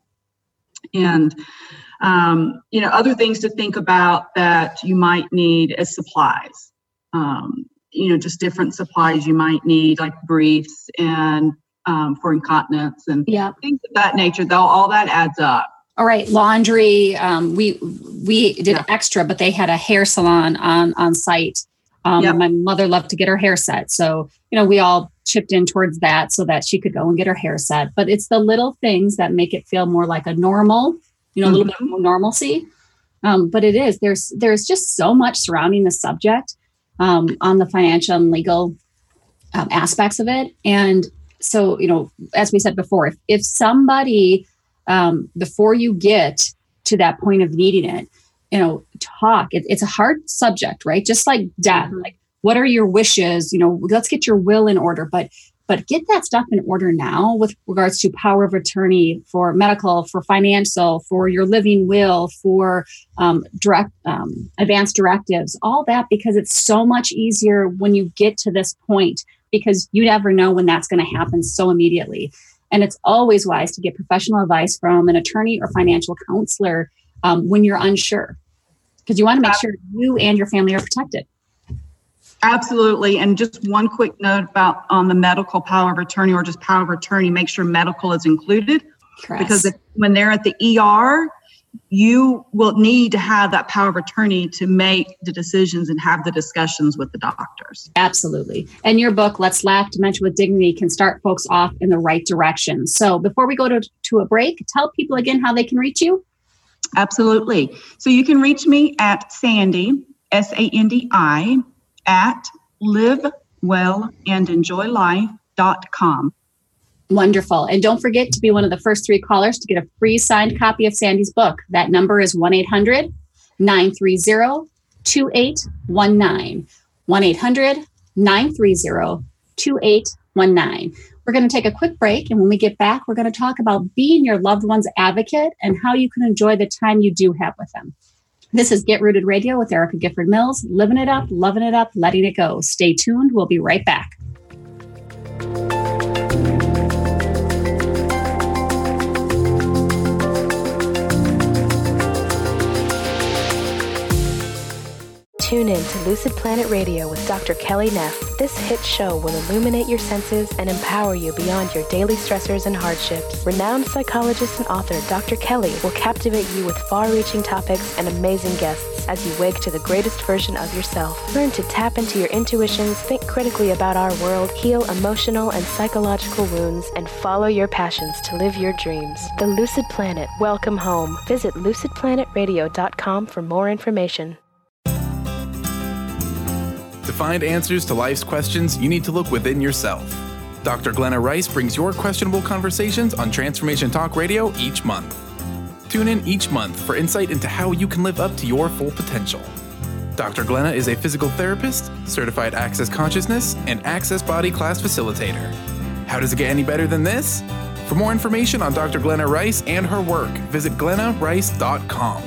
S5: And Um, you know, other things to think about that you might need as supplies, um, you know, just different supplies you might need, like briefs and um, for incontinence and
S3: yeah.
S5: things of that nature, though, all that adds up.
S3: All right. Laundry. Um, we, we did yeah. extra, but they had a hair salon on, on site. Um, yep. My mother loved to get her hair set. So, you know, we all chipped in towards that so that she could go and get her hair set. But it's the little things that make it feel more like a normal, you know, a little mm-hmm. bit more normalcy. Um, but it is, there's, there's just so much surrounding the subject um, on the financial and legal um, aspects of it. And so, you know, as we said before, if, if somebody, um, before you get to that point of needing it, you know, talk, it, it's a hard subject, right? Just like death, mm-hmm. like, what are your wishes? You know, let's get your will in order, but But get that stuff in order now with regards to power of attorney for medical, for financial, for your living will, for um, direct um, advanced directives, all that, because it's so much easier when you get to this point, because you never know when that's going to happen so immediately. And it's always wise to get professional advice from an attorney or financial counselor um, when you're unsure, because you want to make sure you and your family are protected.
S5: Absolutely. And just one quick note about on the medical power of attorney, or just power of attorney, make sure medical is included.
S3: Correct.
S5: Because if, when they're at the E R, you will need to have that power of attorney to make the decisions and have the discussions with the doctors.
S3: Absolutely. And your book, Let's Laugh Dementia with Dignity, can start folks off in the right direction. So before we go to, to a break, tell people again how they can reach you.
S5: Absolutely. So you can reach me at Sandy, S A N D I, at live well and enjoy life dot com.
S3: Wonderful. And don't forget to be one of the first three callers to get a free signed copy of Sandy's book. That number is one eight hundred nine three zero two eight one nine. one eight hundred nine three zero two eight one nine. We're going to take a quick break. And when we get back, we're going to talk about being your loved one's advocate and how you can enjoy the time you do have with them. This is Get Rooted Radio with Erica Gifford Mills, living it up, loving it up, letting it go. Stay tuned. We'll be right back.
S16: Tune in to Lucid Planet Radio with Doctor Kelly Neff. This hit show will illuminate your senses and empower you beyond your daily stressors and hardships. Renowned psychologist and author Doctor Kelly will captivate you with far-reaching topics and amazing guests as you wake to the greatest version of yourself. Learn to tap into your intuitions, think critically about our world, heal emotional and psychological wounds, and follow your passions to live your dreams. The Lucid Planet. Welcome home. Visit lucid planet radio dot com for more information.
S17: To find answers to life's questions, you need to look within yourself. Doctor Glenna Rice brings your questionable conversations on Transformation Talk Radio each month. Tune in each month for insight into how you can live up to your full potential. Doctor Glenna is a physical therapist, certified Access Consciousness, and Access Body Class facilitator. How does it get any better than this? For more information on Doctor Glenna Rice and her work, visit glenna rice dot com.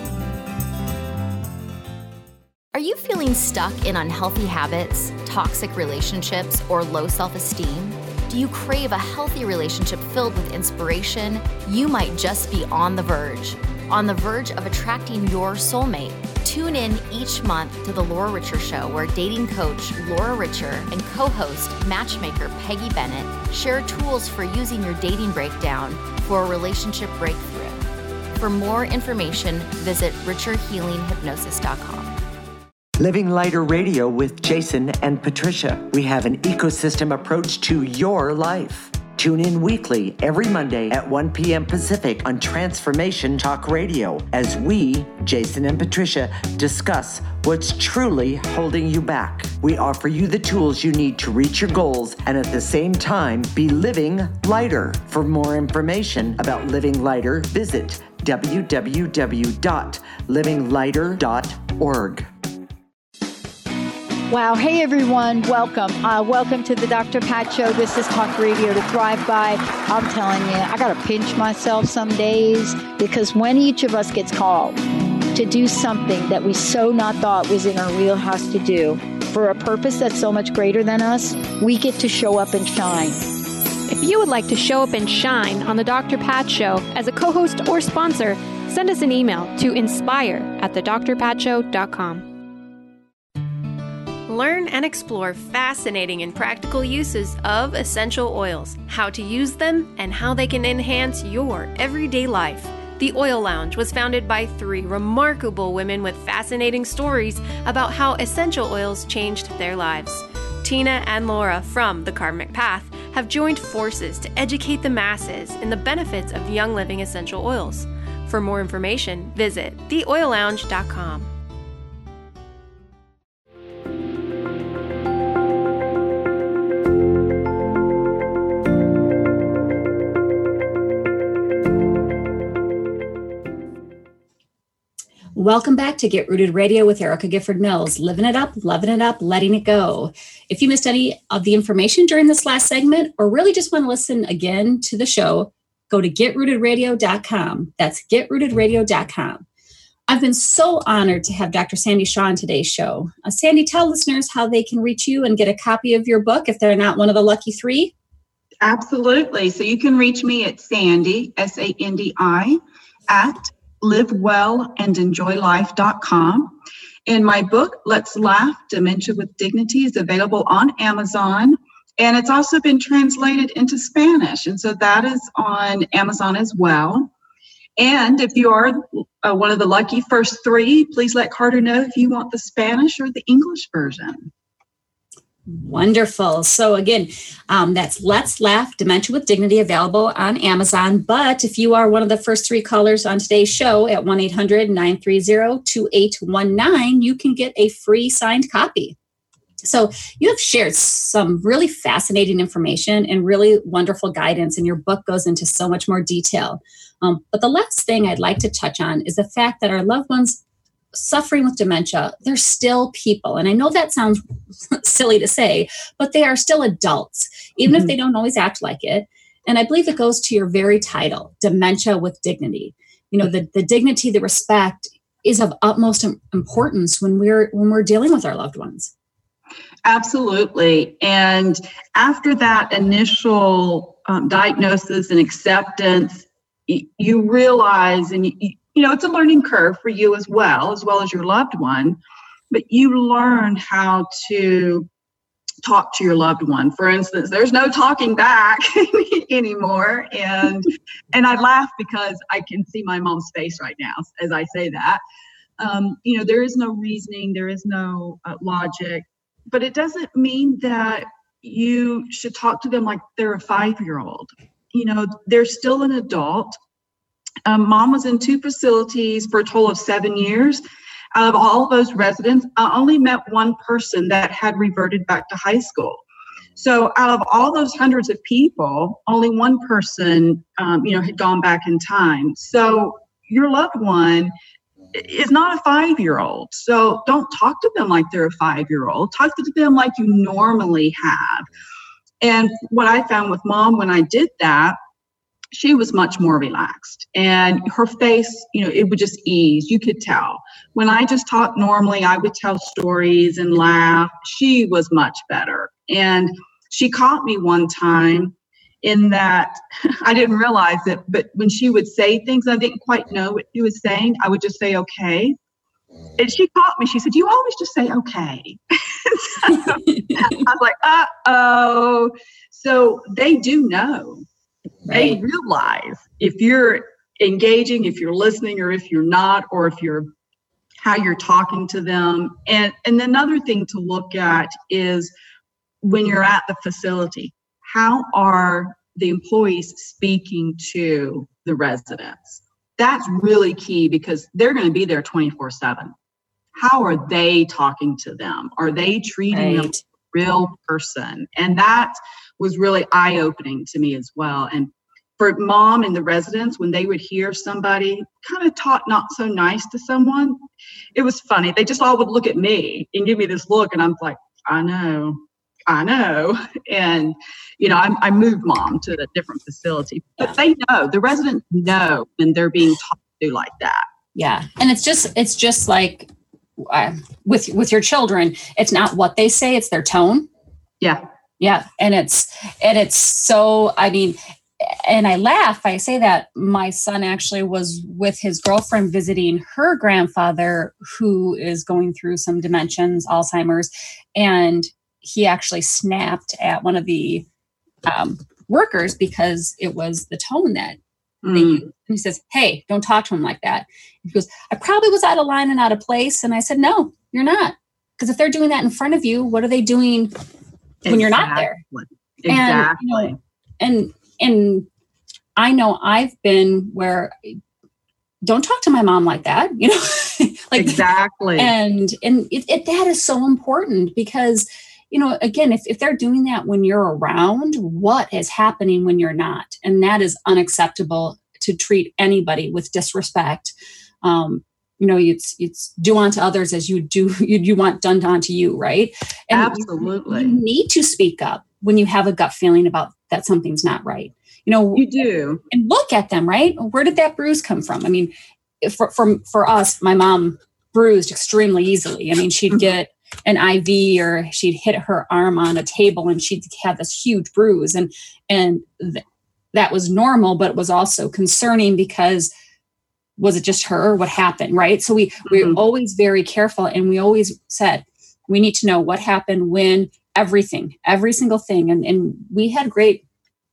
S18: Are you feeling stuck in unhealthy habits, toxic relationships, or low self-esteem? Do you crave a healthy relationship filled with inspiration? You might just be on the verge. On the verge of attracting your soulmate. Tune in each month to The Laura Richer Show, where dating coach Laura Richer and co-host matchmaker Peggy Bennett share tools for using your dating breakdown for a relationship breakthrough. For more information, visit richer healing hypnosis dot com.
S19: Living Lighter Radio with Jason and Patricia. We have an ecosystem approach to your life. Tune in weekly every Monday at one p.m. Pacific on Transformation Talk Radio as we, Jason and Patricia, discuss what's truly holding you back. We offer you the tools you need to reach your goals and at the same time be living lighter. For more information about Living Lighter, visit w w w dot living lighter dot org.
S2: Wow. Hey, everyone. Welcome. Uh, welcome to the Doctor Pat Show. This is Talk Radio to Thrive By. I'm telling you, I got to pinch myself some days because when each of us gets called to do something that we so not thought was in our wheelhouse to do for a purpose that's so much greater than us, we get to show up and shine.
S12: If you would like to show up and shine on the Doctor Pat Show as a co-host or sponsor, send us an email to inspire at the dr pat show dot com. Learn and explore fascinating and practical uses of essential oils, how to use them, and how they can enhance your everyday life. The Oil Lounge was founded by three remarkable women with fascinating stories about how essential oils changed their lives. Tina and Laura from The Karmic Path have joined forces to educate the masses in the benefits of Young Living essential oils. For more information, visit the oil lounge dot com.
S3: Welcome back to Get Rooted Radio with Erica Gifford Mills. Living it up, loving it up, letting it go. If you missed any of the information during this last segment or really just want to listen again to the show, go to get rooted radio dot com. That's get rooted radio dot com. I've been so honored to have Doctor Sandy Shaw on today's show. Uh, Sandy, tell listeners how they can reach you and get a copy of your book if they're not one of the lucky three.
S5: Absolutely. So you can reach me at Sandy, S A N D I, at live well and enjoy life dot com. And my book, Let's Laugh, Dementia with Dignity, is available on Amazon. And it's also been translated into Spanish. And so that is on Amazon as well. And if you are uh, one of the lucky first three, please let Carter know if you want the Spanish or the English version.
S3: Wonderful. So again, um, that's Let's Laugh, Dementia with Dignity, available on Amazon. But if you are one of the first three callers on today's show at one eight hundred nine three zero two eight one nine, you can get a free signed copy. So you have shared some really fascinating information and really wonderful guidance, and your book goes into so much more detail. Um, but the last thing I'd like to touch on is the fact that our loved ones suffering with dementia, they're still people. And I know that sounds silly to say, but they are still adults, even mm-hmm. if they don't always act like it. And I believe it goes to your very title, Dementia with Dignity. You know, the, the dignity, the respect is of utmost importance when we're when we're dealing with our loved ones.
S5: Absolutely. And after that initial um, diagnosis and acceptance, y- you realize, and you, you know, it's a learning curve for you as well, as well as your loved one, but you learn how to talk to your loved one. For instance, there's no talking back anymore. And and I laugh because I can see my mom's face right now as I say that. Um, you know, there is no reasoning, there is no uh, logic, but it doesn't mean that you should talk to them like they're a five-year-old. You know, they're still an adult. Um, mom was in two facilities for a total of seven years. Out of all of those residents, I only met one person that had reverted back to high school. So out of all those hundreds of people, only one person, um, you know, had gone back in time. So your loved one is not a five-year-old. So don't talk to them like they're a five-year-old. Talk to them like you normally have. And what I found with Mom when I did that, she was much more relaxed, and her face, you know, it would just ease. You could tell. When I just talked normally, I would tell stories and laugh. She was much better. And she caught me one time in that I didn't realize it, but when she would say things, I didn't quite know what she was saying. I would just say, okay. And she caught me. She said, you always just say, okay. So I was like, uh-oh. So they do know. Right. They realize if you're engaging, if you're listening, or if you're not, or if you're how you're talking to them. And, and another thing to look at is when you're at the facility, how are the employees speaking to the residents? That's really key because they're going to be there twenty-four seven. How are they talking to them? Are they treating right. them as a real person? And that was really eye-opening to me as well. And for Mom and the residents, when they would hear somebody kind of talk not so nice to someone, it was funny. They just all would look at me and give me this look, and I'm like, I know, I know. And, you know, I, I moved Mom to a different facility. But they know, the residents know when they're being talked to like that.
S3: Yeah. And it's just, it's just like uh, with, with your children, it's not what they say, it's their tone.
S5: Yeah.
S3: Yeah. And it's, and it's so, I mean, and I laugh, I say that my son actually was with his girlfriend visiting her grandfather who is going through some dementias, Alzheimer's, and he actually snapped at one of the um, workers because it was the tone that mm. they used. And he says, hey, don't talk to him like that. He goes, I probably was out of line and out of place. And I said, no, you're not. Because if they're doing that in front of you, what are they doing when exactly. you're not there?
S5: Exactly.
S3: And, you know, and And I know I've been where don't talk to my mom like that, you know, like
S5: exactly.
S3: And, and it, it, that is so important because, you know, again, if, if they're doing that when you're around, what is happening when you're not? And that is unacceptable to treat anybody with disrespect. Um, you know, it's, it's do unto others as you do, you, you want done unto you. Right. And
S5: absolutely.
S3: You, you need to speak up when you have a gut feeling about that something's not right. You know,
S5: you do.
S3: And look at them, right? Where did that bruise come from? I mean, for, for, for us, my mom bruised extremely easily. I mean, she'd get an I V or she'd hit her arm on a table and she'd have this huge bruise. And, and th- that was normal, but it was also concerning because was it just her? What happened, right? So we, mm-hmm. we're always very careful. And we always said, we need to know what happened when, everything, every single thing. And, and we had great,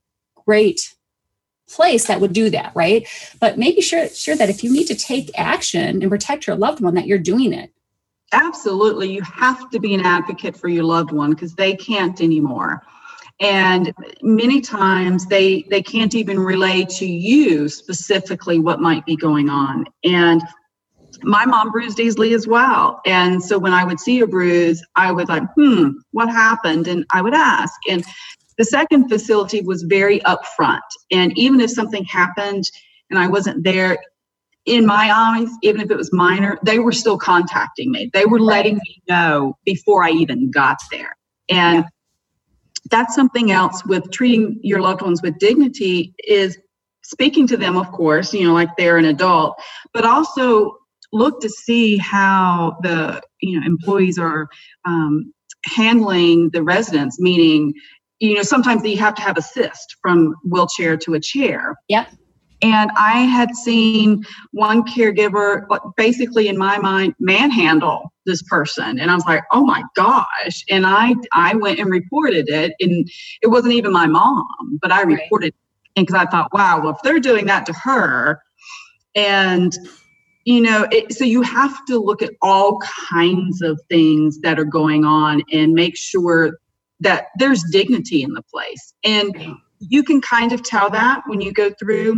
S3: great place that would do that, right? But make sure, sure that if you need to take action and protect your loved one, that you're doing it.
S5: Absolutely. You have to be an advocate for your loved one because they can't anymore. And many times they, they can't even relay to you specifically what might be going on. And my mom bruised easily as well. And so when I would see a bruise, I would like, hmm, what happened? And I would ask. And the second facility was very upfront. And even if something happened and I wasn't there, in my eyes, even if it was minor, they were still contacting me. They were letting me know before I even got there. And yeah. that's something else with treating your loved ones with dignity is speaking to them, of course, you know, like they're an adult, but also look to see how the you know employees are um, handling the residents, meaning, you know, sometimes you have to have assist from wheelchair to a chair.
S3: Yep.
S5: And I had seen one caregiver basically in my mind manhandle this person. And I was like, oh my gosh. And I I went and reported it. And it wasn't even my mom, but I reported it because I thought, wow, well, if they're doing that to her, and you know, it, so you have to look at all kinds of things that are going on and make sure that there's dignity in the place. And you can kind of tell that when you go through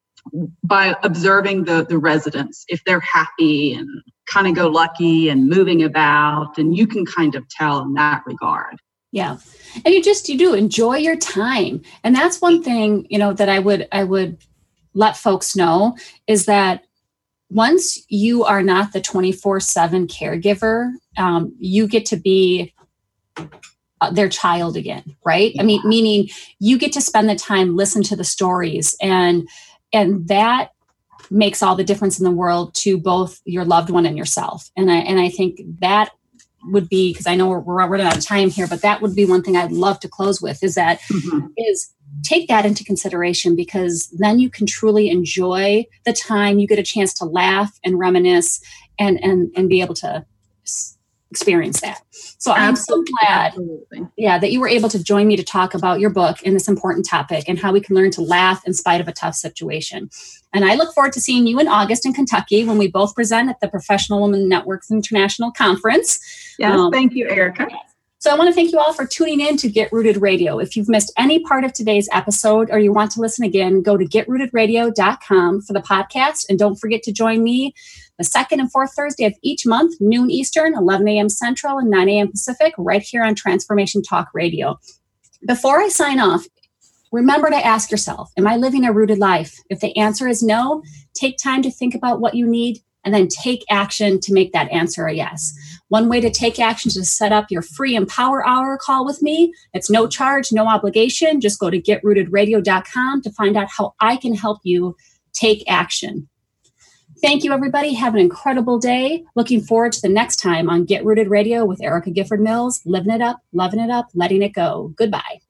S5: by observing the, the residents, if they're happy and kind of go lucky and moving about, and you can kind of tell in that regard.
S3: Yeah. And you just, you do enjoy your time. And that's one thing, you know, that I would, I would let folks know is that once you are not the twenty-four seven caregiver, um, you get to be uh, their child again, right? Yeah. I mean, meaning you get to spend the time, listen to the stories, and and that makes all the difference in the world to both your loved one and yourself. And I and I think that would be, because I know we're, we're running out of time here, but that would be one thing I'd love to close with is that mm-hmm. is take that into consideration, because then you can truly enjoy the time. You get a chance to laugh and reminisce and and and be able to experience that. So Absolutely. I'm so glad, Absolutely. yeah, that you were able to join me to talk about your book and this important topic and how we can learn to laugh in spite of a tough situation. And I look forward to seeing you in August in Kentucky when we both present at the Professional Women Networks International Conference.
S5: Yes, um, thank you, Erica.
S3: So I want to thank you all for tuning in to Get Rooted Radio. If you've missed any part of today's episode or you want to listen again, go to get rooted radio dot com for the podcast. And don't forget to join me the second and fourth Thursday of each month, noon Eastern, eleven a.m. Central, and nine a.m. Pacific, right here on Transformation Talk Radio. Before I sign off, remember to ask yourself, am I living a rooted life? If the answer is no, take time to think about what you need and then take action to make that answer a yes. One way to take action is to set up your free Empower Hour call with me. It's no charge, no obligation. Just go to get rooted radio dot com to find out how I can help you take action. Thank you, everybody. Have an incredible day. Looking forward to the next time on Get Rooted Radio with Erica Gifford Mills, living it up, loving it up, letting it go. Goodbye.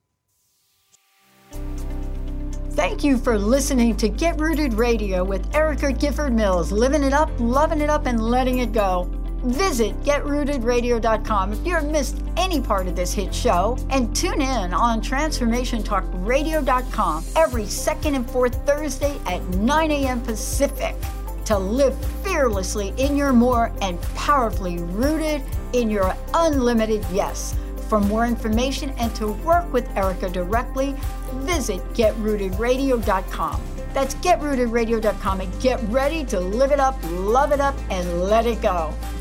S2: Thank you for listening to Get Rooted Radio with Erica Gifford Mills, living it up, loving it up, and letting it go. Visit get rooted radio dot com if you've missed any part of this hit show, and tune in on transformation talk radio dot com every second and fourth Thursday at nine a.m. Pacific to live fearlessly in your more and powerfully rooted in your unlimited yes. For more information and to work with Erica directly, visit get rooted radio dot com. That's get rooted radio dot com, and get ready to live it up, love it up, and let it go.